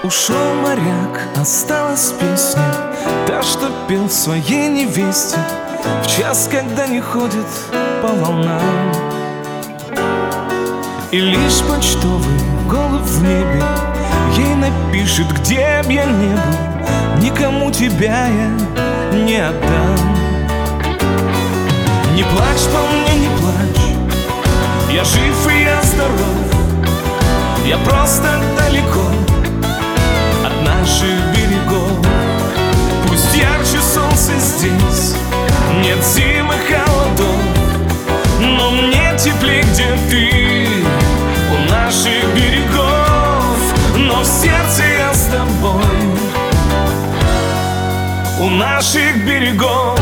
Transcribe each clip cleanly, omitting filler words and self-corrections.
Ушел моряк, осталась песня, та, что пел своей невесте в час, когда не ходит по волнам. И лишь почтовый голубь в небе ей напишет: где б я не был, никому тебя я не отдам. Не плачь по мне, не плачь, я жив и я здоров, я просто далеко от наших берегов. Пусть ярче солнце здесь, нет зимы, холодов, но мне теплее, где ты, у наших берегов. Но в сердце я с тобой, у наших берегов.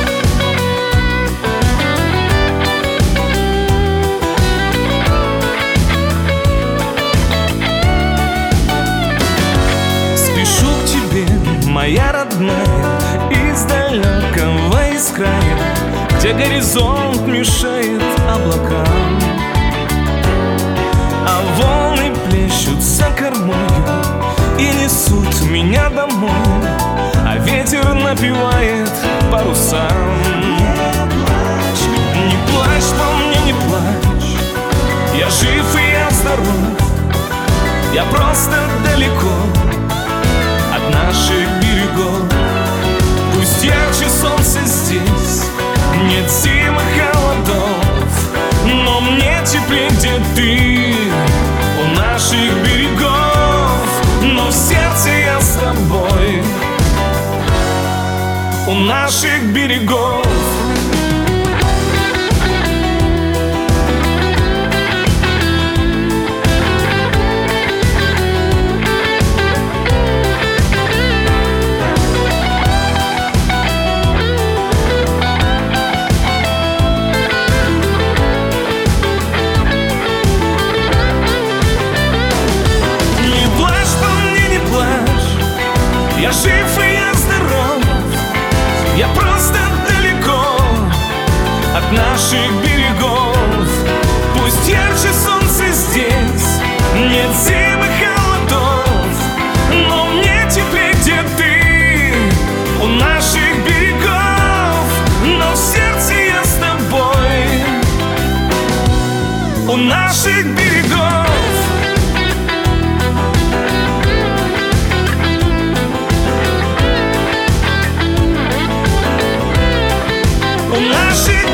Спешу к тебе, моя родная, из далекого из края, где горизонт мешает облакам, а волны плещут за кормою и несут меня домой, а ветер напевает парусам. Не плачь по мне, не плачь, я жив и я здоров, я просто далеко от наших берегов. Пусть ярче солнце здесь, нет зимы, холодов, но мне теплее, где ты, у наших берегов. Но в сердце я с тобой, у наших берегов. Я жив и я здоров, я просто далеко от наших берегов. Пусть ярче солнце здесь, нет зимы, холодов, но мне теплее, где ты, у наших берегов. Но в сердце я с тобой, у наших берегов. У наших